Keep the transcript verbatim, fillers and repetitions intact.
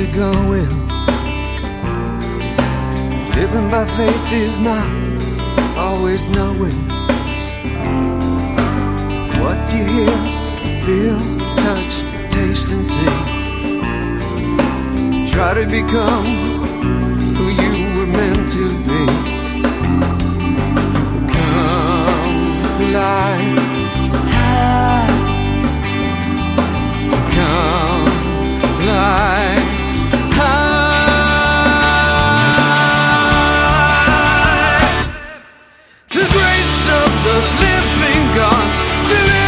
it going? Living by faith is not always knowing what you hear, feel, touch, taste and see. Try to become who you were meant to be. Come fly high. Come fly high. The grace of the living God.